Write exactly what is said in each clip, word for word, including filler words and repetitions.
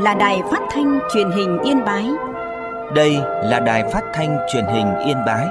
là Đài Phát thanh Truyền hình Yên Bái. Đây là Đài Phát thanh Truyền hình Yên Bái.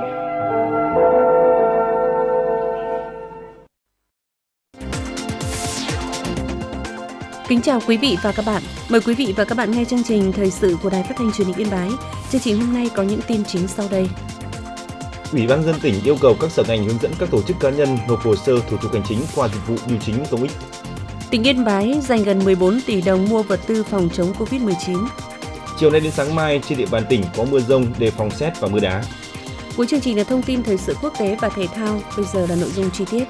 Kính chào quý vị và các bạn. Mời quý vị và các bạn nghe chương trình thời sự của Đài Phát thanh Truyền hình Yên Bái. Chương trình hôm nay có những tin chính sau đây. Ủy ban nhân dân tỉnh yêu cầu các sở ngành hướng dẫn các tổ chức cá nhân nộp hồ sơ thủ tục hành chính qua dịch vụ bưu chính công ích. Tỉnh Yên Bái dành gần mười bốn tỷ đồng mua vật tư phòng chống covid mười chín. Chiều nay đến sáng mai trên địa bàn tỉnh có mưa rông, đề phòng sét và mưa đá. Cuối chương trình là thông tin thời sự quốc tế và thể thao. Bây giờ là nội dung chi tiết.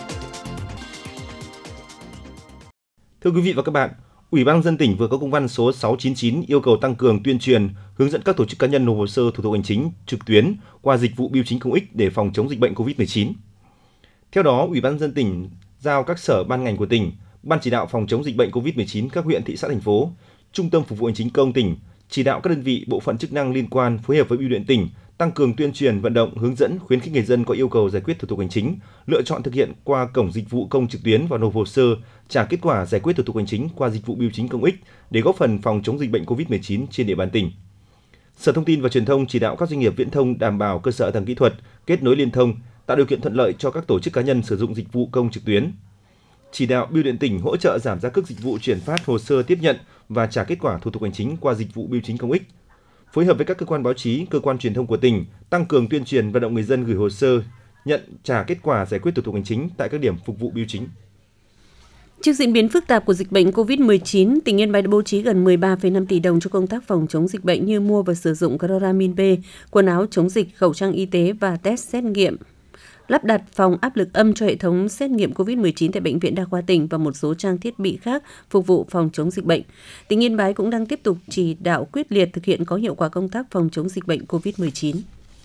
Thưa quý vị và các bạn, Ủy ban nhân dân tỉnh vừa có công văn số sáu chín chín yêu cầu tăng cường tuyên truyền, hướng dẫn các tổ chức cá nhân nộp hồ sơ thủ tục hành chính trực tuyến qua dịch vụ bưu chính công ích để phòng chống dịch bệnh covid mười chín. Theo đó, Ủy ban nhân dân tỉnh giao các sở ban ngành của tỉnh, Ban chỉ đạo phòng chống dịch bệnh covid mười chín các huyện, thị xã, thành phố, Trung tâm phục vụ hành chính công tỉnh chỉ đạo các đơn vị, bộ phận chức năng liên quan phối hợp với bưu điện tỉnh tăng cường tuyên truyền, vận động, hướng dẫn, khuyến khích người dân có yêu cầu giải quyết thủ tục hành chính lựa chọn thực hiện qua cổng dịch vụ công trực tuyến và nộp hồ sơ trả kết quả giải quyết thủ tục hành chính qua dịch vụ bưu chính công ích để góp phần phòng chống dịch bệnh covid mười chín trên địa bàn tỉnh. Sở Thông tin và Truyền thông chỉ đạo các doanh nghiệp viễn thông đảm bảo cơ sở hạ tầng kỹ thuật, kết nối liên thông, tạo điều kiện thuận lợi cho các tổ chức cá nhân sử dụng dịch vụ công trực tuyến. Chỉ đạo bưu điện tỉnh hỗ trợ giảm giá cước dịch vụ chuyển phát hồ sơ tiếp nhận và trả kết quả thủ tục hành chính qua dịch vụ bưu chính công ích. Phối hợp với các cơ quan báo chí, cơ quan truyền thông của tỉnh tăng cường tuyên truyền, vận động người dân gửi hồ sơ nhận trả kết quả giải quyết thủ tục hành chính tại các điểm phục vụ bưu chính. Trước diễn biến phức tạp của dịch bệnh covid mười chín, tỉnh Yên Bái đã bố trí gần mười ba phẩy năm tỷ đồng cho công tác phòng chống dịch bệnh như mua và sử dụng Chloramin B, quần áo chống dịch, khẩu trang y tế và test xét nghiệm, lắp đặt phòng áp lực âm cho hệ thống xét nghiệm covid mười chín tại Bệnh viện Đa khoa tỉnh và một số trang thiết bị khác phục vụ phòng chống dịch bệnh. Tỉnh Yên Bái cũng đang tiếp tục chỉ đạo quyết liệt thực hiện có hiệu quả công tác phòng chống dịch bệnh covid mười chín.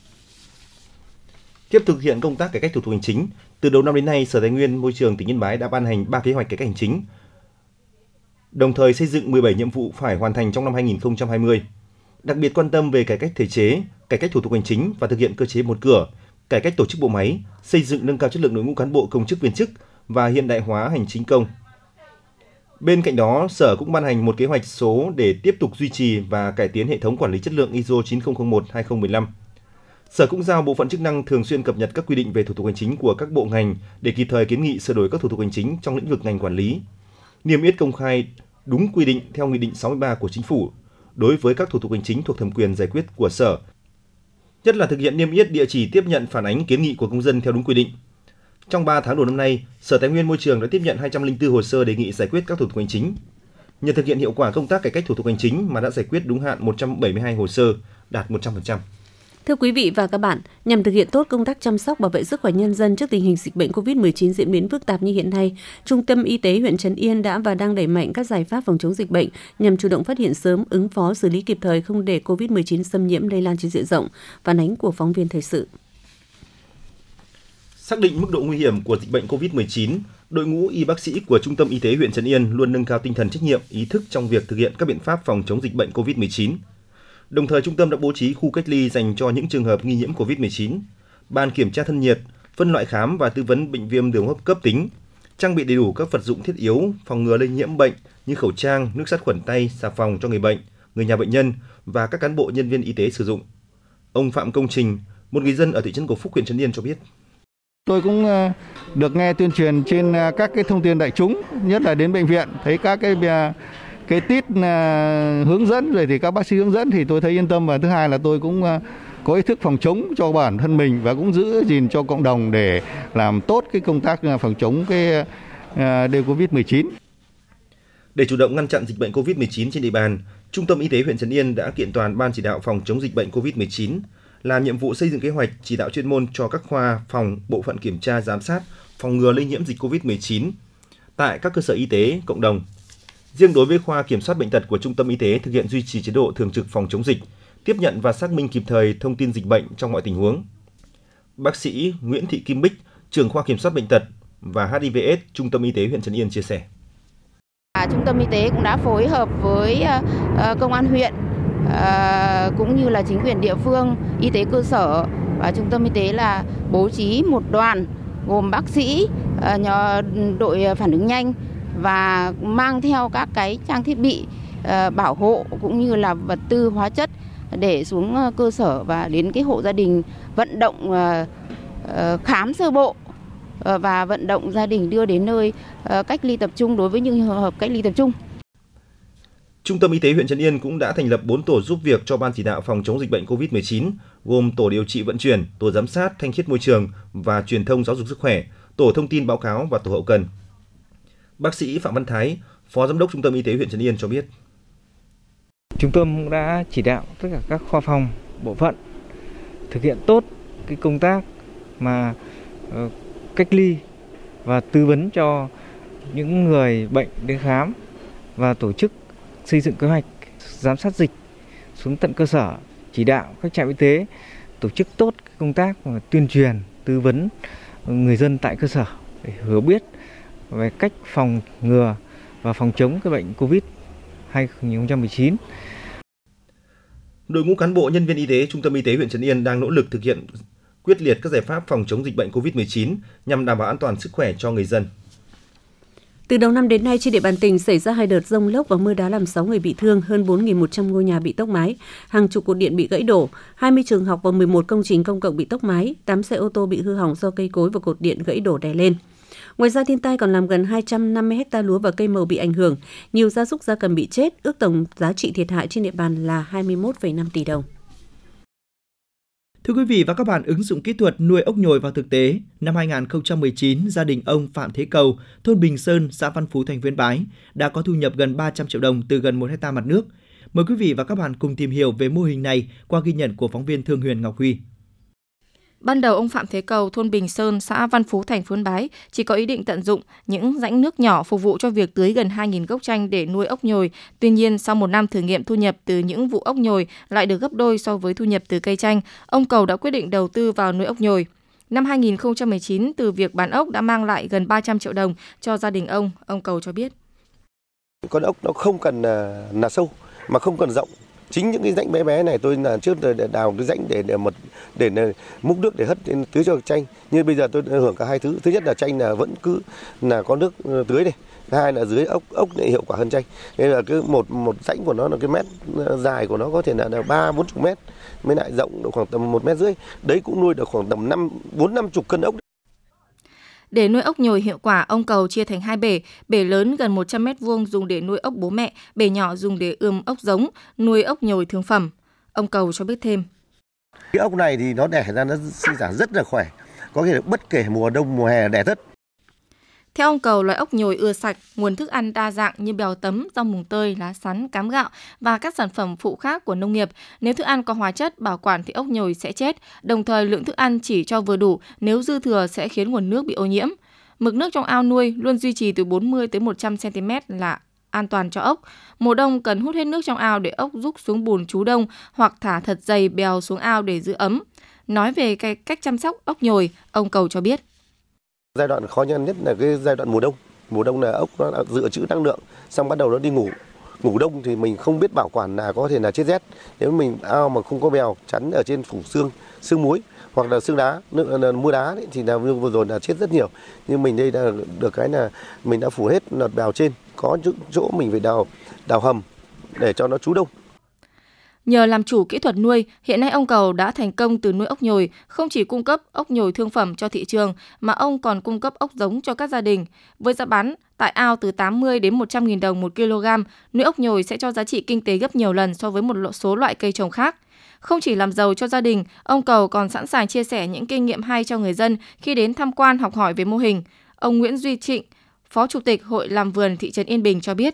Tiếp tục thực hiện công tác cải cách thủ tục hành chính, từ đầu năm đến nay, Sở Tài nguyên Môi trường tỉnh Yên Bái đã ban hành ba kế hoạch cải cách hành chính, đồng thời xây dựng mười bảy nhiệm vụ phải hoàn thành trong năm hai nghìn không trăm hai mươi. Đặc biệt quan tâm về cải cách thể chế, cải cách thủ tục hành chính và thực hiện cơ chế một cửa, cải cách tổ chức bộ máy, xây dựng nâng cao chất lượng đội ngũ cán bộ công chức viên chức và hiện đại hóa hành chính công. Bên cạnh đó, Sở cũng ban hành một kế hoạch số để tiếp tục duy trì và cải tiến hệ thống quản lý chất lượng i ét o chín nghìn không trăm một hai không một năm. Sở cũng giao bộ phận chức năng thường xuyên cập nhật các quy định về thủ tục hành chính của các bộ ngành để kịp thời kiến nghị sửa đổi các thủ tục hành chính trong lĩnh vực ngành quản lý, niêm yết công khai đúng quy định theo Nghị định sáu mươi ba của Chính phủ đối với các thủ tục hành chính thuộc thẩm quyền giải quyết của Sở, nhất là thực hiện niêm yết địa chỉ tiếp nhận phản ánh kiến nghị của công dân theo đúng quy định. Trong ba tháng đầu năm nay, Sở Tài nguyên Môi trường đã tiếp nhận hai trăm lẻ bốn hồ sơ đề nghị giải quyết các thủ tục hành chính. Nhờ thực hiện hiệu quả công tác cải cách thủ tục hành chính mà đã giải quyết đúng hạn một trăm bảy mươi hai hồ sơ, đạt một trăm phần trăm. Thưa quý vị và các bạn, nhằm thực hiện tốt công tác chăm sóc bảo vệ sức khỏe nhân dân trước tình hình dịch bệnh covid mười chín diễn biến phức tạp như hiện nay, Trung tâm Y tế huyện Trấn Yên đã và đang đẩy mạnh các giải pháp phòng chống dịch bệnh nhằm chủ động phát hiện sớm, ứng phó, xử lý kịp thời không để covid mười chín xâm nhiễm lây lan trên diện rộng. Phản ánh của phóng viên thời sự. Xác định mức độ nguy hiểm của dịch bệnh covid mười chín, đội ngũ y bác sĩ của Trung tâm Y tế huyện Trấn Yên luôn nâng cao tinh thần trách nhiệm, ý thức trong việc thực hiện các biện pháp phòng chống dịch bệnh covid mười chín. Đồng thời, trung tâm đã bố trí khu cách ly dành cho những trường hợp nghi nhiễm covid mười chín, bàn kiểm tra thân nhiệt, phân loại khám và tư vấn bệnh viêm đường hô hấp cấp tính, trang bị đầy đủ các vật dụng thiết yếu phòng ngừa lây nhiễm bệnh như khẩu trang, nước sát khuẩn tay, xà phòng cho người bệnh, người nhà bệnh nhân và các cán bộ nhân viên y tế sử dụng. Ông Phạm Công Trình, một người dân ở thị trấn Cầu Phúc, huyện Trấn Yên cho biết. Tôi cũng được nghe tuyên truyền trên các cái thông tin đại chúng, nhất là đến bệnh viện, thấy các cái cái tít hướng dẫn rồi thì các bác sĩ hướng dẫn thì tôi thấy yên tâm, và thứ hai là tôi cũng có ý thức phòng chống cho bản thân mình và cũng giữ gìn cho cộng đồng để làm tốt cái công tác phòng chống cái đề covid mười chín. Để chủ động ngăn chặn dịch bệnh covid mười chín trên địa bàn, Trung tâm Y tế huyện Trấn Yên đã kiện toàn Ban chỉ đạo phòng chống dịch bệnh covid mười chín, làm nhiệm vụ xây dựng kế hoạch chỉ đạo chuyên môn cho các khoa, phòng, bộ phận kiểm tra, giám sát, phòng ngừa lây nhiễm dịch covid mười chín tại các cơ sở y tế, cộng đồng. Riêng đối với khoa kiểm soát bệnh tật của Trung tâm Y tế thực hiện duy trì chế độ thường trực phòng chống dịch, tiếp nhận và xác minh kịp thời thông tin dịch bệnh trong mọi tình huống. Bác sĩ Nguyễn Thị Kim Bích, trưởng khoa kiểm soát bệnh tật và hát i vê ết Trung tâm Y tế huyện Trấn Yên chia sẻ. Trung tâm Y tế cũng đã phối hợp với công an huyện cũng như là chính quyền địa phương, y tế cơ sở và Trung tâm Y tế là bố trí một đoàn gồm bác sĩ, đội phản ứng nhanh và mang theo các cái trang thiết bị bảo hộ cũng như là vật tư hóa chất để xuống cơ sở và đến cái hộ gia đình vận động khám sơ bộ và vận động gia đình đưa đến nơi cách ly tập trung đối với những trường hợp cách ly tập trung. Trung tâm Y tế huyện Trấn Yên cũng đã thành lập bốn tổ giúp việc cho Ban chỉ đạo phòng chống dịch bệnh cô vít mười chín, gồm tổ điều trị vận chuyển, tổ giám sát thanh khiết môi trường và truyền thông giáo dục sức khỏe, tổ thông tin báo cáo và tổ hậu cần. Bác sĩ Phạm Văn Thái, Phó Giám đốc Trung tâm Y tế huyện Trấn Yên cho biết. Trung tâm đã chỉ đạo tất cả các khoa phòng, bộ phận thực hiện tốt cái công tác mà uh, cách ly và tư vấn cho những người bệnh đến khám và tổ chức xây dựng kế hoạch giám sát dịch xuống tận cơ sở, chỉ đạo các trạm y tế tổ chức tốt công tác tuyên truyền, tư vấn người dân tại cơ sở để hiểu biết về cách phòng ngừa và phòng chống cái bệnh Covid hai không một chín. Đội ngũ cán bộ nhân viên y tế Trung tâm Y tế huyện Trấn Yên đang nỗ lực thực hiện quyết liệt các giải pháp phòng chống dịch bệnh cô vít mười chín nhằm đảm bảo an toàn sức khỏe cho người dân. Từ đầu năm đến nay, trên địa bàn tỉnh xảy ra hai đợt dông lốc và mưa đá làm sáu người bị thương, hơn bốn nghìn một trăm ngôi nhà bị tốc mái, hàng chục cột điện bị gãy đổ, hai mươi trường học và mười một công trình công cộng bị tốc mái, tám xe ô tô bị hư hỏng do cây cối và cột điện gãy đổ đè lên. Ngoài ra, thiên tai còn làm gần hai trăm năm mươi ha lúa và cây màu bị ảnh hưởng, nhiều gia súc gia cầm bị chết, ước tổng giá trị thiệt hại trên địa bàn là hai mươi mốt phẩy năm tỷ đồng. Thưa quý vị và các bạn, ứng dụng kỹ thuật nuôi ốc nhồi vào thực tế, năm hai không một chín, gia đình ông Phạm Thế Cầu, thôn Bình Sơn, xã Văn Phú, thành phố Yên Bái đã có thu nhập gần ba trăm triệu đồng từ gần một hectare mặt nước. Mời quý vị và các bạn cùng tìm hiểu về mô hình này qua ghi nhận của phóng viên Thương Huyền Ngọc Huy. Ban đầu ông Phạm Thế Cầu, thôn Bình Sơn, xã Văn Phú, thành phố Yên Bái chỉ có ý định tận dụng những rãnh nước nhỏ phục vụ cho việc tưới gần hai nghìn gốc chanh để nuôi ốc nhồi. Tuy nhiên, sau một năm thử nghiệm, thu nhập từ những vụ ốc nhồi lại được gấp đôi so với thu nhập từ cây chanh. Ông Cầu đã quyết định đầu tư vào nuôi ốc nhồi. Năm hai không một chín, từ việc bán ốc đã mang lại gần ba trăm triệu đồng cho gia đình ông. Ông Cầu cho biết. Con ốc nó không cần là sâu mà không cần rộng. Chính những cái rãnh bé bé này tôi là trước để đào cái rãnh để để một để, để múc nước để hất tưới cho chanh. Nhưng bây giờ tôi hưởng cả hai thứ. Thứ nhất là chanh là vẫn cứ là có nước tưới này. Thứ hai là dưới ốc ốc này hiệu quả hơn chanh. Nên là cứ một một rãnh của nó là cái mét dài của nó có thể là là ba bốn chục mét, mới lại rộng khoảng tầm một mét rưỡi. Đấy cũng nuôi được khoảng tầm năm bốn năm chục cân ốc. Để nuôi ốc nhồi hiệu quả, ông Cầu chia thành hai bể, bể lớn gần một trăm mét vuông dùng để nuôi ốc bố mẹ, bể nhỏ dùng để ươm ốc giống, nuôi ốc nhồi thương phẩm. Ông Cầu cho biết thêm. Cái ốc này thì nó đẻ ra nó sinh sản rất là khỏe, có thể bất kể mùa đông mùa hè đẻ tất. Theo ông Cầu, loài ốc nhồi ưa sạch, nguồn thức ăn đa dạng như bèo tấm, rau mùng tơi, lá sắn, cám gạo và các sản phẩm phụ khác của nông nghiệp. Nếu thức ăn có hóa chất bảo quản thì ốc nhồi sẽ chết, đồng thời lượng thức ăn chỉ cho vừa đủ, nếu dư thừa sẽ khiến nguồn nước bị ô nhiễm. Mực nước trong ao nuôi luôn duy trì từ bốn mươi tới một trăm xăng-ti-mét là an toàn cho ốc. Mùa đông cần hút hết nước trong ao để ốc rút xuống bùn trú đông hoặc thả thật dày bèo xuống ao để giữ ấm. Nói về cái cách chăm sóc ốc nhồi, ông Cầu cho biết. Giai đoạn khó khăn nhất là cái giai đoạn mùa đông. Mùa đông là ốc nó dự trữ năng lượng, xong bắt đầu nó đi ngủ. Ngủ đông thì mình không biết bảo quản là có thể là chết rét. Nếu mình ao mà không có bèo chắn ở trên phủ xương, xương muối hoặc là xương đá, nước mưa đá đấy, thì là vừa rồi là chết rất nhiều. Nhưng mình đây là được cái là mình đã phủ hết lợt bèo trên, có chỗ mình phải đào đào hầm để cho nó trú đông. Nhờ làm chủ kỹ thuật nuôi, hiện nay ông Cầu đã thành công từ nuôi ốc nhồi, không chỉ cung cấp ốc nhồi thương phẩm cho thị trường mà ông còn cung cấp ốc giống cho các gia đình. Với giá bán tại ao từ tám mươi đến một trăm nghìn đồng một kg, nuôi ốc nhồi sẽ cho giá trị kinh tế gấp nhiều lần so với một số loại cây trồng khác. Không chỉ làm giàu cho gia đình, ông Cầu còn sẵn sàng chia sẻ những kinh nghiệm hay cho người dân khi đến tham quan học hỏi về mô hình. Ông Nguyễn Duy Trịnh, Phó Chủ tịch Hội làm vườn thị trấn Yên Bình cho biết.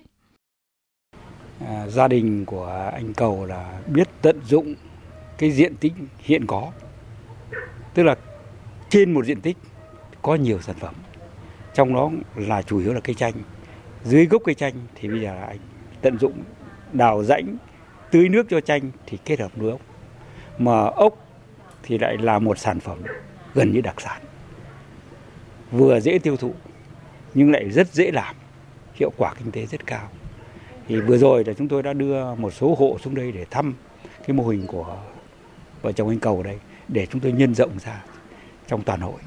À, gia đình của anh Cầu là biết tận dụng cái diện tích hiện có, tức là trên một diện tích có nhiều sản phẩm, trong đó là chủ yếu là cây chanh. Dưới gốc cây chanh thì bây giờ là anh tận dụng đào rãnh tưới nước cho chanh thì kết hợp nuôi ốc, mà ốc thì lại là một sản phẩm gần như đặc sản, vừa dễ tiêu thụ nhưng lại rất dễ làm, hiệu quả kinh tế rất cao. Thì vừa rồi là chúng tôi đã đưa một số hộ xuống đây để thăm cái mô hình của vợ chồng anh Cầu đây để chúng tôi nhân rộng ra trong toàn hội.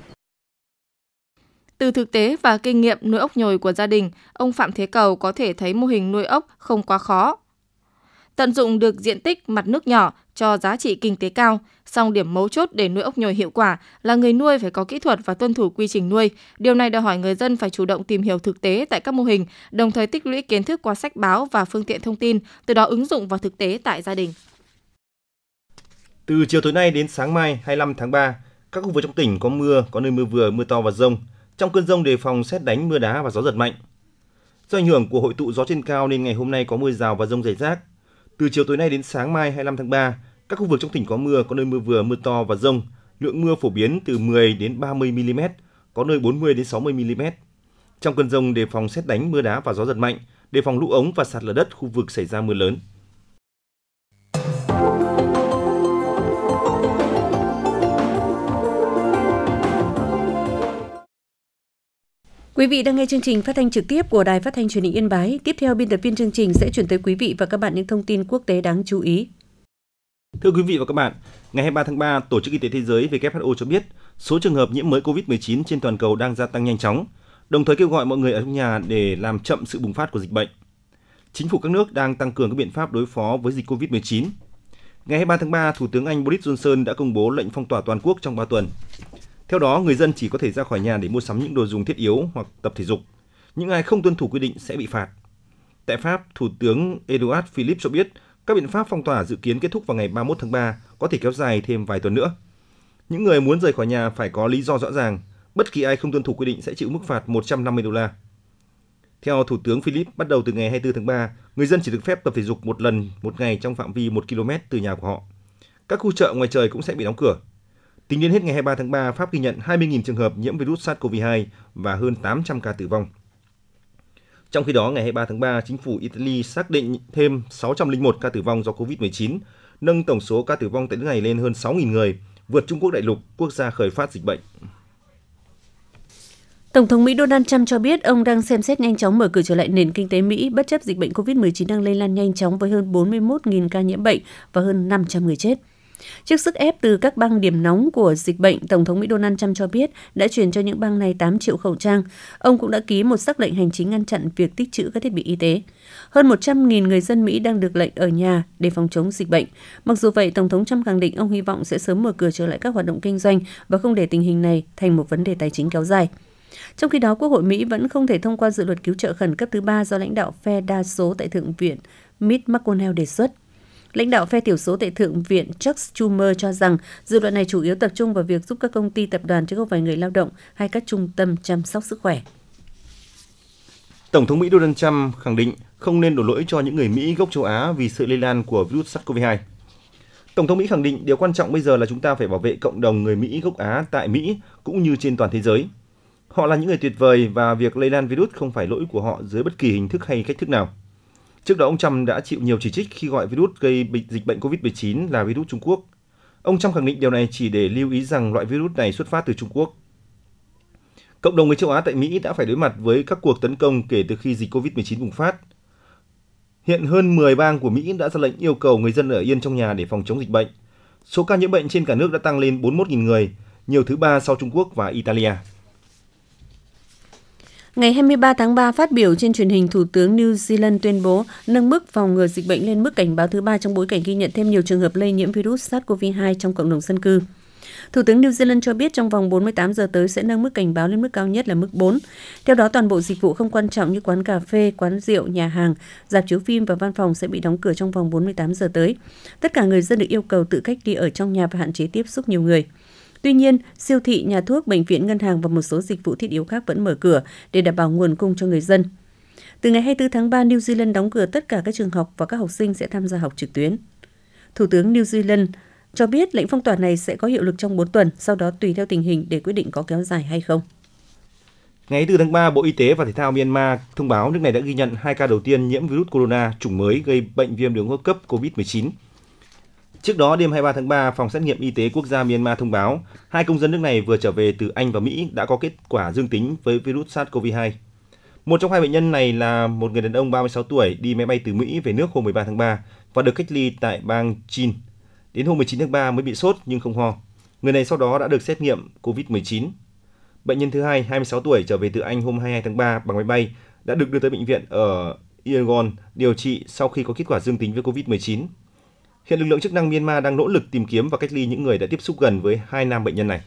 Từ thực tế và kinh nghiệm nuôi ốc nhồi của gia đình, ông Phạm Thế Cầu có thể thấy mô hình nuôi ốc không quá khó. Tận dụng được diện tích mặt nước nhỏ cho giá trị kinh tế cao. Song điểm mấu chốt để nuôi ốc nhồi hiệu quả là người nuôi phải có kỹ thuật và tuân thủ quy trình nuôi. Điều này đòi hỏi người dân phải chủ động tìm hiểu thực tế tại các mô hình, đồng thời tích lũy kiến thức qua sách báo và phương tiện thông tin, từ đó ứng dụng vào thực tế tại gia đình. Từ chiều tối nay đến sáng mai hai mươi lăm tháng ba, các khu vực trong tỉnh có mưa, có nơi mưa vừa, mưa to và dông. Trong cơn dông đề phòng sét đánh, mưa đá và gió giật mạnh. Do ảnh hưởng của hội tụ gió trên cao nên ngày hôm nay có mưa rào và dông rải rác. Từ chiều tối nay đến sáng mai hai mươi lăm tháng ba, các khu vực trong tỉnh có mưa, có nơi mưa vừa, mưa to và dông. Lượng mưa phổ biến từ mười đến ba mươi mi-li-mét, có nơi bốn mươi đến sáu mươi mi-li-mét. Trong cơn dông đề phòng sét đánh, mưa đá và gió giật mạnh, đề phòng lũ ống và sạt lở đất khu vực xảy ra mưa lớn. Quý vị đang nghe chương trình phát thanh trực tiếp của Đài Phát thanh Truyền hình Yên Bái. Tiếp theo, biên tập viên chương trình sẽ chuyển tới quý vị và các bạn những thông tin quốc tế đáng chú ý. Thưa quý vị và các bạn, ngày hai mươi ba tháng ba, Tổ chức Y tế Thế giới W H O cho biết số trường hợp nhiễm mới covid mười chín trên toàn cầu đang gia tăng nhanh chóng, đồng thời kêu gọi mọi người ở trong nhà để làm chậm sự bùng phát của dịch bệnh. Chính phủ các nước đang tăng cường các biện pháp đối phó với dịch covid mười chín. Ngày hai mươi ba tháng ba, Thủ tướng Anh Boris Johnson đã công bố lệnh phong tỏa toàn quốc trong ba tuần. Theo đó, người dân chỉ có thể ra khỏi nhà để mua sắm những đồ dùng thiết yếu hoặc tập thể dục. Những ai không tuân thủ quy định sẽ bị phạt. Tại Pháp, Thủ tướng Edouard Philippe cho biết các biện pháp phong tỏa dự kiến kết thúc vào ngày ba mươi mốt tháng ba, có thể kéo dài thêm vài tuần nữa. Những người muốn rời khỏi nhà phải có lý do rõ ràng. Bất kỳ ai không tuân thủ quy định sẽ chịu mức phạt một trăm năm mươi đô la. Theo Thủ tướng Philippe, bắt đầu từ ngày hai mươi tư tháng ba, người dân chỉ được phép tập thể dục một lần một ngày trong phạm vi một ki lô mét từ nhà của họ. Các khu chợ ngoài trời cũng sẽ bị đóng cửa. Tính đến hết ngày hai mươi ba tháng ba, Pháp ghi nhận hai mươi nghìn trường hợp nhiễm virus SARS-xê o vê hai và hơn tám trăm ca tử vong. Trong khi đó, ngày hai mươi ba tháng ba, chính phủ Italy xác định thêm sáu trăm lẻ một ca tử vong do covid mười chín, nâng tổng số ca tử vong tại nước này lên hơn sáu nghìn người, vượt Trung Quốc đại lục, quốc gia khởi phát dịch bệnh. Tổng thống Mỹ Donald Trump cho biết ông đang xem xét nhanh chóng mở cửa trở lại nền kinh tế Mỹ bất chấp dịch bệnh covid mười chín đang lây lan nhanh chóng với hơn bốn mươi mốt nghìn ca nhiễm bệnh và hơn năm trăm người chết. Trước sức ép từ các bang điểm nóng của dịch bệnh, Tổng thống Mỹ Donald Trump cho biết đã chuyển cho những bang này tám triệu khẩu trang. Ông cũng đã ký một sắc lệnh hành chính ngăn chặn việc tích trữ các thiết bị y tế. Hơn một trăm nghìn người dân Mỹ đang được lệnh ở nhà để phòng chống dịch bệnh. Mặc dù vậy, Tổng thống Trump khẳng định ông hy vọng sẽ sớm mở cửa trở lại các hoạt động kinh doanh và không để tình hình này thành một vấn đề tài chính kéo dài. Trong khi đó, Quốc hội Mỹ vẫn không thể thông qua dự luật cứu trợ khẩn cấp thứ ba do lãnh đạo phe đa số tại Thượng viện Mitch McConnell đề xuất. Lãnh đạo phe thiểu số tại Thượng viện Chuck Schumer cho rằng dự luật này chủ yếu tập trung vào việc giúp các công ty tập đoàn chứ không phải người lao động hay các trung tâm chăm sóc sức khỏe. Tổng thống Mỹ Donald Trump khẳng định không nên đổ lỗi cho những người Mỹ gốc châu Á vì sự lây lan của virus SARS-xê o vê hai. Tổng thống Mỹ khẳng định điều quan trọng bây giờ là chúng ta phải bảo vệ cộng đồng người Mỹ gốc Á tại Mỹ cũng như trên toàn thế giới. Họ là những người tuyệt vời và việc lây lan virus không phải lỗi của họ dưới bất kỳ hình thức hay cách thức nào. Trước đó, ông Trump đã chịu nhiều chỉ trích khi gọi virus gây dịch bệnh covid mười chín là virus Trung Quốc. Ông Trump khẳng định điều này chỉ để lưu ý rằng loại virus này xuất phát từ Trung Quốc. Cộng đồng người châu Á tại Mỹ đã phải đối mặt với các cuộc tấn công kể từ khi dịch covid mười chín bùng phát. Hiện hơn mười bang của Mỹ đã ra lệnh yêu cầu người dân ở yên trong nhà để phòng chống dịch bệnh. Số ca nhiễm bệnh trên cả nước đã tăng lên bốn mươi mốt nghìn người, nhiều thứ ba sau Trung Quốc và Italia. Ngày hai mươi ba tháng ba, phát biểu trên truyền hình, Thủ tướng New Zealand tuyên bố nâng mức phòng ngừa dịch bệnh lên mức cảnh báo thứ ba trong bối cảnh ghi nhận thêm nhiều trường hợp lây nhiễm virus SARS-xê o vê hai trong cộng đồng dân cư. Thủ tướng New Zealand cho biết trong vòng bốn mươi tám giờ tới sẽ nâng mức cảnh báo lên mức cao nhất là mức bốn. Theo đó, toàn bộ dịch vụ không quan trọng như quán cà phê, quán rượu, nhà hàng, rạp chiếu phim và văn phòng sẽ bị đóng cửa trong vòng bốn mươi tám giờ tới. Tất cả người dân được yêu cầu tự cách ly ở trong nhà và hạn chế tiếp xúc nhiều người. Tuy nhiên, siêu thị, nhà thuốc, bệnh viện, ngân hàng và một số dịch vụ thiết yếu khác vẫn mở cửa để đảm bảo nguồn cung cho người dân. Từ ngày hai mươi tư tháng ba, New Zealand đóng cửa tất cả các trường học và các học sinh sẽ tham gia học trực tuyến. Thủ tướng New Zealand cho biết lệnh phong tỏa này sẽ có hiệu lực trong bốn tuần, sau đó tùy theo tình hình để quyết định có kéo dài hay không. Ngày hai mươi tư tháng ba, Bộ Y tế và Thể thao Myanmar thông báo nước này đã ghi nhận hai ca đầu tiên nhiễm virus corona chủng mới gây bệnh viêm đường hô hấp cấp covid mười chín. Trước đó, đêm hai mươi ba tháng ba, Phòng xét nghiệm y tế quốc gia Myanmar thông báo hai công dân nước này vừa trở về từ Anh và Mỹ đã có kết quả dương tính với virus SARS-xê o vê hai. Một trong hai bệnh nhân này là một người đàn ông ba mươi sáu tuổi đi máy bay từ Mỹ về nước hôm mười ba tháng ba và được cách ly tại bang Chin. Đến hôm mười chín tháng ba mới bị sốt nhưng không ho. Người này sau đó đã được xét nghiệm covid mười chín. Bệnh nhân thứ hai, hai mươi sáu tuổi, trở về từ Anh hôm hai mươi hai tháng ba bằng máy bay đã được đưa tới bệnh viện ở Yangon điều trị sau khi có kết quả dương tính với covid mười chín. Hiện lực lượng chức năng Myanmar đang nỗ lực tìm kiếm và cách ly những người đã tiếp xúc gần với hai nam bệnh nhân này.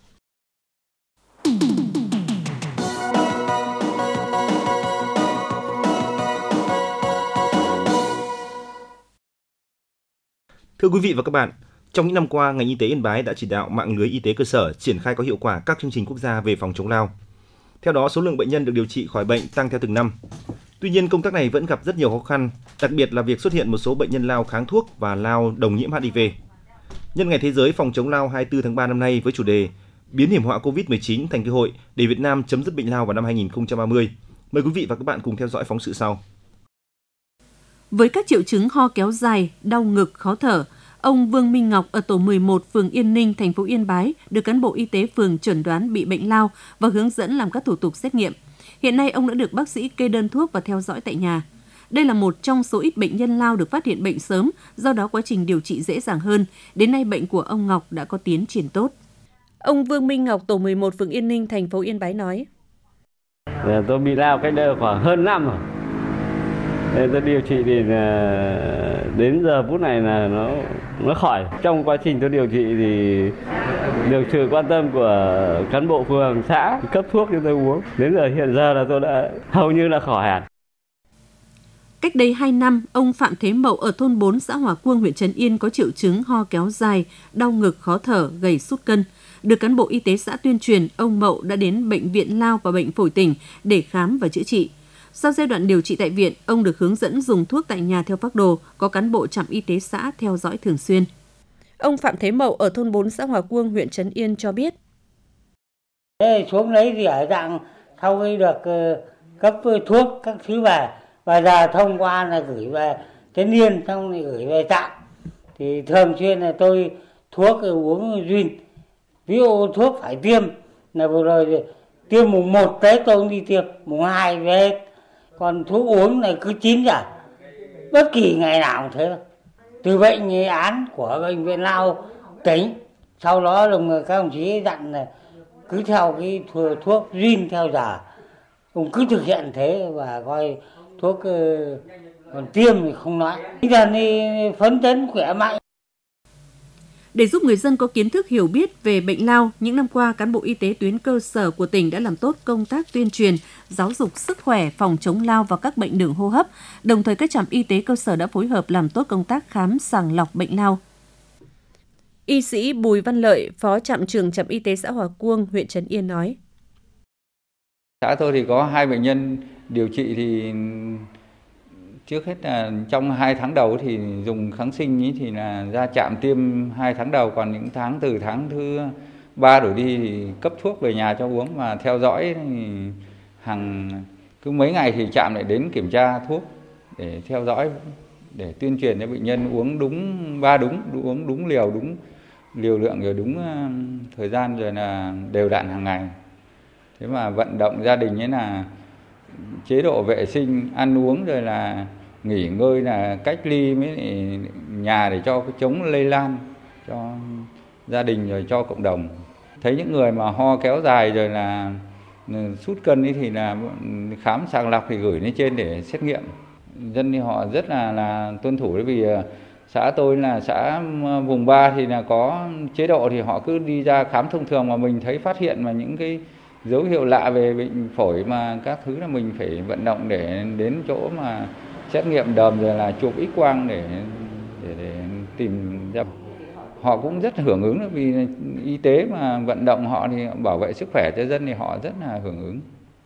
Thưa quý vị và các bạn, trong những năm qua, ngành y tế Yên Bái đã chỉ đạo mạng lưới y tế cơ sở triển khai có hiệu quả các chương trình quốc gia về phòng chống lao. Theo đó, số lượng bệnh nhân được điều trị khỏi bệnh tăng theo từng năm. Tuy nhiên, công tác này vẫn gặp rất nhiều khó khăn, đặc biệt là việc xuất hiện một số bệnh nhân lao kháng thuốc và lao đồng nhiễm hát i vê. Nhân ngày Thế giới phòng chống lao hai mươi tư tháng ba năm nay với chủ đề biến hiểm họa covid mười chín thành cơ hội để Việt Nam chấm dứt bệnh lao vào năm hai không ba mươi. Mời quý vị và các bạn cùng theo dõi phóng sự sau. Với các triệu chứng ho kéo dài, đau ngực, khó thở, ông Vương Minh Ngọc ở tổ mười một, phường Yên Ninh, thành phố Yên Bái được cán bộ y tế phường chẩn đoán bị bệnh lao và hướng dẫn làm các thủ tục xét nghiệm. Hiện nay ông đã được bác sĩ kê đơn thuốc và theo dõi tại nhà. Đây là một trong số ít bệnh nhân lao được phát hiện bệnh sớm, do đó quá trình điều trị dễ dàng hơn. Đến nay bệnh của ông Ngọc đã có tiến triển tốt. Ông Vương Minh Ngọc, tổ mười một, phường Yên Ninh, thành phố Yên Bái nói: Tôi bị lao cách đây khoảng hơn năm rồi. Tôi điều trị thì đến giờ phút này là nó nó khỏi. Trong quá trình tôi điều trị thì được sự quan tâm của cán bộ phường xã cấp thuốc cho tôi uống. Đến giờ hiện giờ là tôi đã hầu như là khỏi hẳn. Cách đây hai năm, ông Phạm Thế Mậu ở thôn bốn, xã Hòa Cuông, huyện Trấn Yên có triệu chứng ho kéo dài, đau ngực, khó thở, gầy sút cân. Được cán bộ y tế xã tuyên truyền, ông Mậu đã đến Bệnh viện Lao và Bệnh phổi tỉnh để khám và chữa trị. Sau giai đoạn điều trị tại viện, ông được hướng dẫn dùng thuốc tại nhà theo phác đồ, có cán bộ trạm y tế xã theo dõi thường xuyên. Ông Phạm Thế Mậu ở thôn bốn, xã Hòa Cuông, huyện Trấn Yên cho biết: Thế xuống lấy thì ở dạng sau khi được cấp thuốc các thứ về và giờ thông qua là gửi về Trấn Yên, xong rồi gửi về trạm. Thì thường xuyên là tôi thuốc uống duyên. Ví dụ thuốc phải tiêm là vừa rồi tiêm mùng một Tết tôi cũng đi tiêm, mùng hai về. Còn thuốc uống này cứ chín giờ, bất kỳ ngày nào cũng thế. Từ bệnh án của bệnh viện Lao tỉnh, sau đó là các đồng chí dặn là cứ theo cái thuốc duyên theo giờ, cũng cứ thực hiện thế và coi thuốc còn tiêm thì không nói. Bây giờ thì phấn chấn khỏe mạnh. Để giúp người dân có kiến thức hiểu biết về bệnh lao, những năm qua, cán bộ y tế tuyến cơ sở của tỉnh đã làm tốt công tác tuyên truyền, giáo dục sức khỏe, phòng chống lao và các bệnh đường hô hấp. Đồng thời, các trạm y tế cơ sở đã phối hợp làm tốt công tác khám sàng lọc bệnh lao. Y sĩ Bùi Văn Lợi, Phó trạm trưởng trạm y tế xã Hòa Cuông, huyện Trấn Yên nói: Xã tôi thì có hai bệnh nhân điều trị thì trước hết là trong hai tháng đầu thì dùng kháng sinh ý thì là ra trạm tiêm hai tháng đầu, còn những tháng từ tháng thứ ba đổi đi thì cấp thuốc về nhà cho uống và theo dõi thì hàng cứ mấy ngày thì trạm lại đến kiểm tra thuốc để theo dõi, để tuyên truyền cho bệnh nhân uống đúng ba đúng, uống đúng liều, đúng liều lượng rồi đúng thời gian rồi là đều đặn hàng ngày. Thế mà vận động gia đình ấy là chế độ vệ sinh, ăn uống rồi là nghỉ ngơi, là cách ly với nhà để cho chống lây lan cho gia đình rồi cho cộng đồng. Thấy những người mà ho kéo dài rồi là sút cân ấy thì là khám sàng lọc thì gửi lên trên để xét nghiệm. Dân thì họ rất là là tuân thủ, bởi vì xã tôi là xã vùng ba thì là có chế độ thì họ cứ đi ra khám thông thường, mà mình thấy phát hiện mà những cái dấu hiệu lạ về bệnh phổi mà các thứ là mình phải vận động để đến chỗ mà xét nghiệm đờm rồi là chụp X quang để, để để tìm ra. Họ cũng rất hưởng ứng, vì y tế mà vận động họ thì bảo vệ sức khỏe cho dân thì họ rất là hưởng ứng.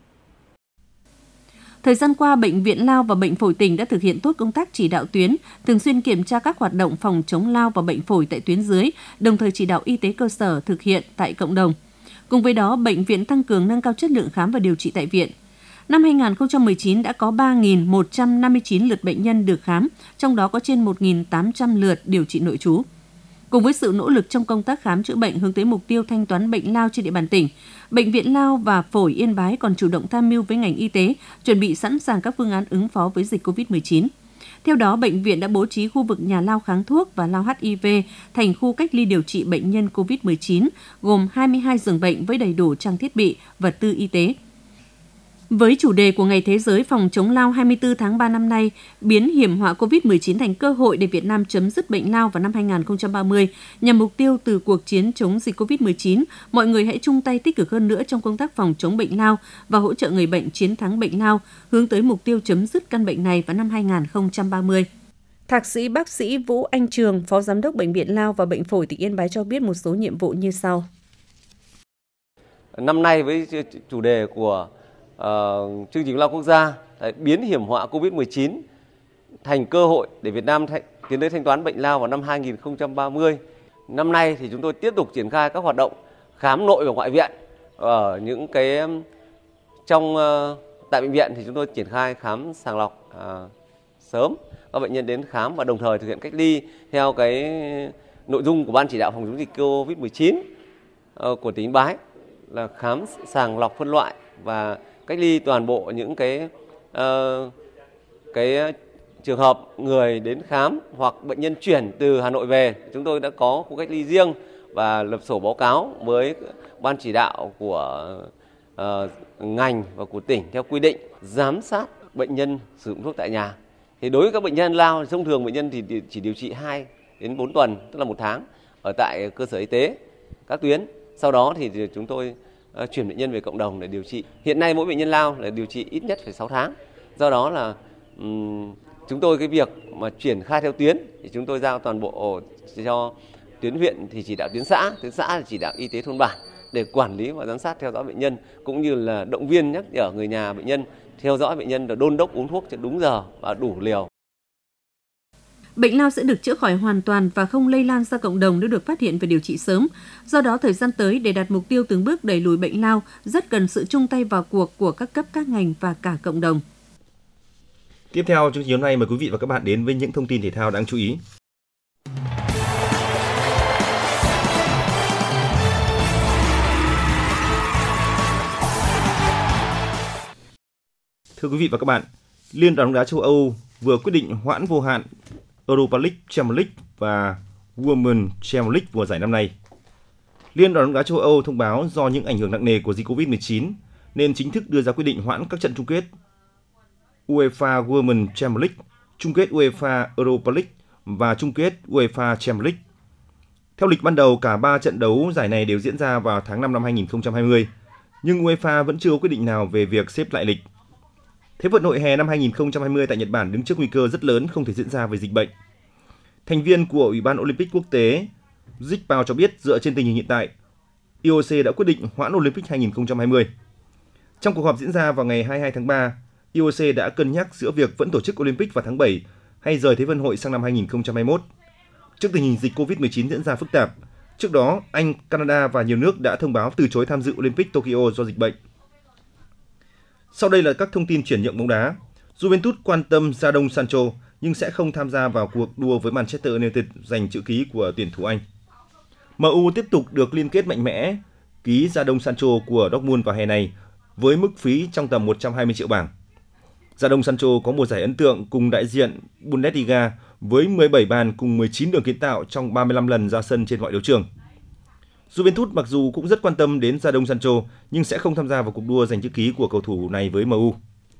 Thời gian qua, Bệnh viện Lao và Bệnh phổi tỉnh đã thực hiện tốt công tác chỉ đạo tuyến, thường xuyên kiểm tra các hoạt động phòng chống lao và bệnh phổi tại tuyến dưới, đồng thời chỉ đạo y tế cơ sở thực hiện tại cộng đồng. Cùng với đó, bệnh viện tăng cường nâng cao chất lượng khám và điều trị tại viện. Năm hai không một chín đã có ba nghìn một trăm năm mươi chín lượt bệnh nhân được khám, trong đó có trên một nghìn tám trăm lượt điều trị nội trú. Cùng với sự nỗ lực trong công tác khám chữa bệnh hướng tới mục tiêu thanh toán bệnh lao trên địa bàn tỉnh, Bệnh viện Lao và Phổi Yên Bái còn chủ động tham mưu với ngành y tế, chuẩn bị sẵn sàng các phương án ứng phó với dịch covid mười chín. Theo đó, bệnh viện đã bố trí khu vực nhà lao kháng thuốc và lao hát i vê thành khu cách ly điều trị bệnh nhân covid mười chín, gồm hai mươi hai giường bệnh với đầy đủ trang thiết bị, vật tư y tế. Với chủ đề của Ngày Thế giới phòng chống lao hai mươi tư tháng ba năm nay, biến hiểm họa covid mười chín thành cơ hội để Việt Nam chấm dứt bệnh lao vào năm hai không ba mươi, nhằm mục tiêu từ cuộc chiến chống dịch covid mười chín, mọi người hãy chung tay tích cực hơn nữa trong công tác phòng chống bệnh lao và hỗ trợ người bệnh chiến thắng bệnh lao, hướng tới mục tiêu chấm dứt căn bệnh này vào năm hai không ba mươi. Thạc sĩ bác sĩ Vũ Anh Trường, Phó Giám đốc Bệnh viện Lao và Bệnh phổi tỉnh Yên Bái cho biết một số nhiệm vụ như sau. Năm nay với chủ đề của uh, chương trình lao quốc gia biến hiểm họa covid mười chín thành cơ hội để Việt Nam th- tiến tới thanh toán bệnh lao vào năm hai không ba mươi. Năm nay thì chúng tôi tiếp tục triển khai các hoạt động khám nội và ngoại viện. Ở những cái trong uh, tại bệnh viện thì chúng tôi triển khai khám sàng lọc uh, sớm các bệnh nhân đến khám và đồng thời thực hiện cách ly theo cái nội dung của Ban chỉ đạo phòng chống dịch covid mười chín uh, của tỉnh Yên Bái là khám sàng lọc phân loại và cách ly toàn bộ những cái uh, cái trường hợp người đến khám hoặc bệnh nhân chuyển từ Hà Nội về. Chúng tôi đã có khu cách ly riêng và lập sổ báo cáo với Ban chỉ đạo của uh, ngành và của tỉnh theo quy định, giám sát bệnh nhân sử dụng thuốc tại nhà. Thì đối với các bệnh nhân lao, thông thường bệnh nhân thì chỉ điều trị hai đến bốn tuần, tức là một tháng ở tại cơ sở y tế, các tuyến. Sau đó thì chúng tôi uh, chuyển bệnh nhân về cộng đồng để điều trị. Hiện nay mỗi bệnh nhân lao là điều trị ít nhất phải sáu tháng. Do đó là um, chúng tôi cái việc mà triển khai theo tuyến thì chúng tôi giao toàn bộ cho tuyến huyện thì chỉ đạo tuyến xã, tuyến xã là chỉ đạo y tế thôn bản để quản lý và giám sát theo dõi bệnh nhân, cũng như là động viên nhắc nhở người nhà bệnh nhân theo dõi bệnh nhân và đôn đốc uống thuốc cho đúng giờ và đủ liều. Bệnh lao sẽ được chữa khỏi hoàn toàn và không lây lan ra cộng đồng nếu được phát hiện và điều trị sớm. Do đó, thời gian tới để đạt mục tiêu từng bước đẩy lùi bệnh lao rất cần sự chung tay vào cuộc của các cấp, các ngành và cả cộng đồng. Tiếp theo chương trình hôm nay mời quý vị và các bạn đến với những thông tin thể thao đáng chú ý. Thưa quý vị và các bạn, Liên đoàn bóng đá châu Âu vừa quyết định hoãn vô hạn Europa League, Champions League và Women's Champions League mùa giải năm nay. Liên đoàn bóng đá châu Âu thông báo do những ảnh hưởng nặng nề của dịch covid mười chín nên chính thức đưa ra quyết định hoãn các trận chung kết UEFA Women's Champions League, chung kết UEFA Europa League và chung kết UEFA Champions League. Theo lịch ban đầu, cả ba trận đấu giải này đều diễn ra vào tháng năm năm hai không hai không, nhưng UEFA vẫn chưa có quyết định nào về việc xếp lại lịch. Thế vận hội hè năm hai không hai không tại Nhật Bản đứng trước nguy cơ rất lớn không thể diễn ra vì dịch bệnh. Thành viên của Ủy ban Olympic quốc tế Zikpao cho biết dựa trên tình hình hiện tại, i o xê đã quyết định hoãn Olympic hai không hai không. Trong cuộc họp diễn ra vào ngày hai mươi hai tháng ba, i o xê đã cân nhắc giữa việc vẫn tổ chức Olympic vào tháng bảy hay rời Thế vận hội sang năm hai không hai mốt. Trước tình hình dịch covid mười chín diễn ra phức tạp, trước đó Anh, Canada và nhiều nước đã thông báo từ chối tham dự Olympic Tokyo do dịch bệnh. Sau đây là các thông tin chuyển nhượng bóng đá. Juventus quan tâm Jadon Sancho nhưng sẽ không tham gia vào cuộc đua với Manchester United giành chữ ký của tuyển thủ Anh. em u tiếp tục được liên kết mạnh mẽ ký Jadon Sancho của Dortmund vào hè này với mức phí trong tầm một trăm hai mươi triệu bảng. Jadon Sancho có mùa giải ấn tượng cùng đại diện Bundesliga với mười bảy bàn cùng mười chín đường kiến tạo trong ba mươi lăm lần ra sân trên mọi đấu trường. Juventus mặc dù cũng rất quan tâm đến Jadon Sancho nhưng sẽ không tham gia vào cuộc đua giành chữ ký của cầu thủ này với em u.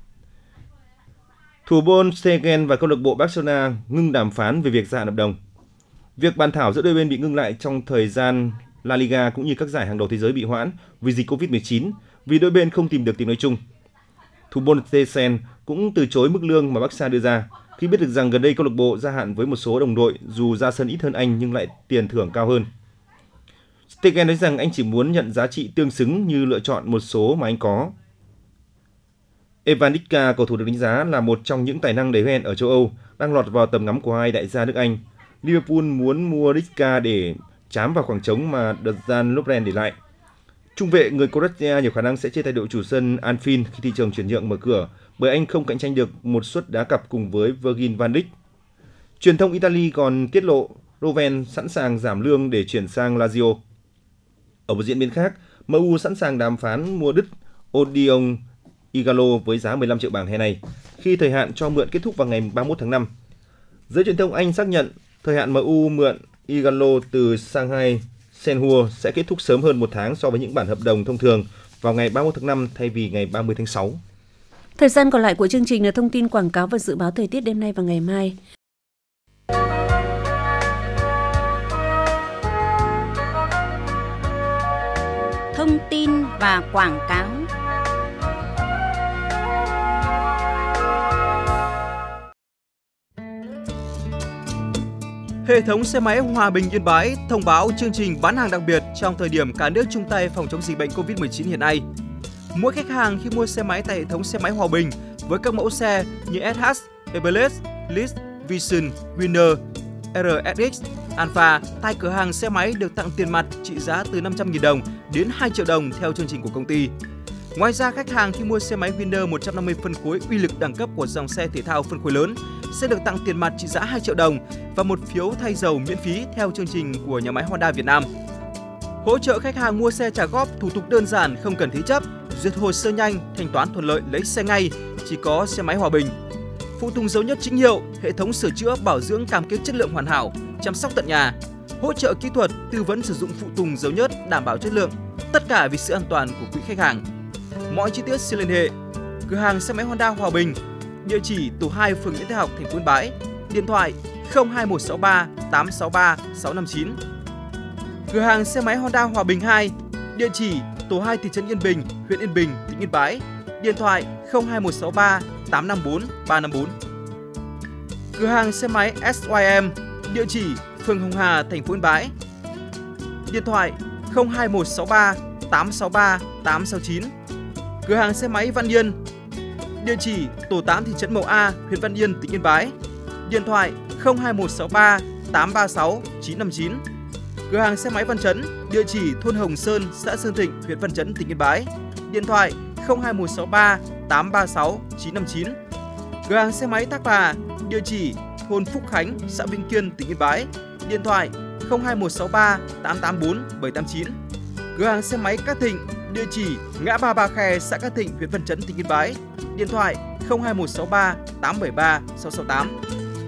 Thủ môn Stegen và câu lạc bộ Barcelona ngưng đàm phán về việc gia hạn hợp đồng. Việc bàn thảo giữa đôi bên bị ngưng lại trong thời gian La Liga cũng như các giải hàng đầu thế giới bị hoãn vì dịch covid mười chín vì đôi bên không tìm được tiếng nói chung. Thủ môn Stegen cũng từ chối mức lương mà Barca đưa ra khi biết được rằng gần đây câu lạc bộ gia hạn với một số đồng đội dù ra sân ít hơn anh nhưng lại tiền thưởng cao hơn. Stegen nói rằng anh chỉ muốn nhận giá trị tương xứng như lựa chọn một số mà anh có. Evan Dika, cầu thủ được đánh giá là một trong những tài năng đầy hoen ở châu Âu, đang lọt vào tầm ngắm của hai đại gia nước Anh. Liverpool muốn mua Dika để trám vào khoảng trống mà Dejan Lovren để lại. Trung vệ người Croatia nhiều khả năng sẽ chia tay đội chủ sân Anfield khi thị trường chuyển nhượng mở cửa, bởi anh không cạnh tranh được một suất đá cặp cùng với Virgil van Dijk. Truyền thông Italy còn tiết lộ Lovren sẵn sàng giảm lương để chuyển sang Lazio. Ở một diễn biến khác, em u sẵn sàng đàm phán mua đứt Odion Ighalo với giá mười lăm triệu bảng hè này, khi thời hạn cho mượn kết thúc vào ngày ba mươi mốt tháng năm. Giới truyền thông Anh xác nhận thời hạn em u mượn Ighalo từ Shanghai Shenhua sẽ kết thúc sớm hơn một tháng so với những bản hợp đồng thông thường vào ngày ba mươi mốt tháng năm thay vì ngày ba mươi tháng sáu. Thời gian còn lại của chương trình là thông tin quảng cáo và dự báo thời tiết đêm nay và ngày mai. Thông tin và quảng cáo. Hệ thống xe máy Hòa Bình Yên Bái thông báo chương trình bán hàng đặc biệt trong thời điểm cả nước chung tay phòng chống dịch bệnh covid mười chín hiện nay. Mỗi khách hàng khi mua xe máy tại hệ thống xe máy Hòa Bình với các mẫu xe như ét hát, Everest, List, Vision, Winner, rờ ét ích, Alpha tại cửa hàng xe máy được tặng tiền mặt trị giá từ năm trăm nghìn đồng đến hai triệu đồng theo chương trình của công ty. Ngoài ra, khách hàng khi mua xe máy Winner một trăm năm mươi phân khối uy lực đẳng cấp của dòng xe thể thao phân khối lớn sẽ được tặng tiền mặt trị giá hai triệu đồng và một phiếu thay dầu miễn phí theo chương trình của nhà máy Honda Việt Nam. Hỗ trợ khách hàng mua xe trả góp, thủ tục đơn giản, không cần thế chấp, duyệt hồ sơ nhanh, thanh toán thuận lợi, lấy xe ngay, chỉ có xe máy Hòa Bình. Phụ tùng dấu nhất chính hiệu, hệ thống sửa chữa, bảo dưỡng cam kết chất lượng hoàn hảo, chăm sóc tận nhà, hỗ trợ kỹ thuật, tư vấn sử dụng phụ tùng dấu nhất đảm bảo chất lượng, tất cả vì sự an toàn của quý khách hàng. Mọi chi tiết xin liên hệ cửa hàng xe máy Honda Hòa Bình, địa chỉ tổ hai phường Nguyễn Thái Học, thành phố Yên Bái, điện thoại không hai một sáu ba tám sáu ba sáu năm chín. Cửa hàng xe máy Honda Hòa Bình hai, địa chỉ tổ hai thị trấn Yên Bình, huyện Yên Bình, tỉnh Yên Bái, điện thoại không hai một sáu ba tám năm bốn ba năm bốn. Cửa hàng xe máy ét i em, địa chỉ phường Hồng Hà, thành phố Yên Bái, điện thoại không hai một sáu ba tám sáu ba tám sáu chín. Cửa hàng xe máy Văn Yên, địa chỉ tổ tám thị trấn Mậu A, huyện Văn Yên, tỉnh Yên Bái, điện thoại không hai một sáu ba tám ba sáu chín năm chín. Cửa hàng xe máy Văn Chấn, địa chỉ thôn Hồng Sơn, xã Sơn Thịnh, huyện Văn Chấn, tỉnh Yên Bái, điện thoại không hai một sáu ba tám ba sáu chín năm chín. Cửa hàng xe máy Thác Bà, địa chỉ thôn Phúc Khánh, xã Vĩnh Kiên, tỉnh Yên Bái, điện thoại không hai một sáu ba tám tám bốn bảy tám chín. Cửa hàng xe máy Cát Thịnh, địa chỉ ngã ba Ba Khe, xã Cát Thịnh, huyện Văn Chấn, tỉnh Yên Bái, điện thoại không hai một sáu ba tám bảy ba sáu sáu tám.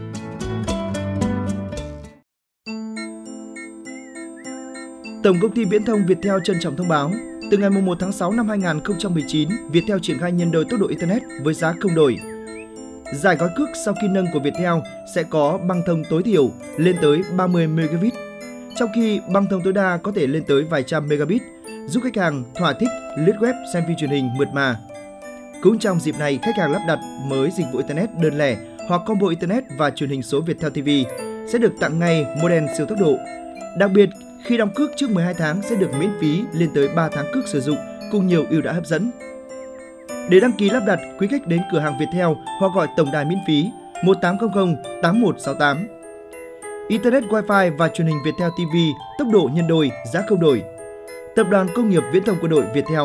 Tổng công ty Viễn thông Viettel trân trọng thông báo, từ ngày mùng một tháng sáu năm hai nghìn không trăm mười chín, Viettel triển khai nhân đôi tốc độ Internet với giá không đổi. Giải gói cước sau khi nâng của Viettel sẽ có băng thông tối thiểu lên tới ba mươi megabit, trong khi băng thông tối đa có thể lên tới vài trăm megabit, giúp khách hàng thỏa thích lướt web, xem phim truyền hình mượt mà. Cũng trong dịp này, khách hàng lắp đặt mới dịch vụ Internet đơn lẻ hoặc combo Internet và truyền hình số Viettel ti vi sẽ được tặng ngay modem siêu tốc độ. Đặc biệt, khi đóng cước trước mười hai tháng sẽ được miễn phí lên tới ba tháng cước sử dụng cùng nhiều ưu đãi hấp dẫn. Để đăng ký lắp đặt, quý khách đến cửa hàng Viettel hoặc gọi tổng đài miễn phí một tám không không tám một sáu tám. Internet Wi-Fi và truyền hình Viettel ti vi tốc độ nhân đôi, giá không đổi. Tập đoàn Công nghiệp Viễn thông Quân đội Viettel.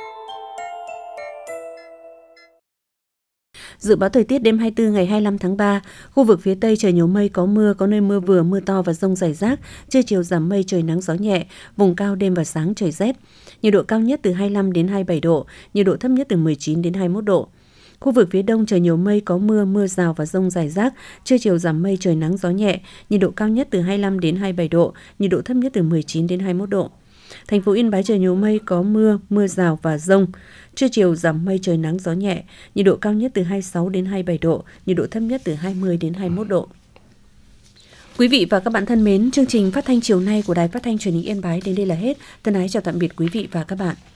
Dự báo thời tiết đêm hai mươi tư ngày hai mươi lăm tháng ba, khu vực phía Tây trời nhiều mây, có mưa, có nơi mưa vừa, mưa to và dông rải rác, trưa chiều giảm mây, trời nắng gió nhẹ, vùng cao đêm và sáng trời rét. Nhiệt độ cao nhất từ hai mươi lăm đến hai mươi bảy độ, nhiệt độ thấp nhất từ mười chín đến hai mươi mốt độ. Khu vực phía Đông trời nhiều mây, có mưa, mưa rào và dông rải rác, trưa chiều giảm mây, trời nắng gió nhẹ, nhiệt độ cao nhất từ hai mươi lăm đến hai mươi bảy độ, nhiệt độ thấp nhất từ mười chín đến hai mươi mốt độ. Thành phố Yên Bái trời nhiều mây, có mưa, mưa rào và dông. Trưa chiều giảm mây, trời nắng gió nhẹ, nhiệt độ cao nhất từ hai mươi sáu đến hai mươi bảy độ, nhiệt độ thấp nhất từ hai mươi đến hai mươi mốt độ. Quý vị và các bạn thân mến, chương trình phát thanh chiều nay của Đài Phát thanh Truyền hình Yên Bái đến đây là hết. Thân ái chào tạm biệt quý vị và các bạn.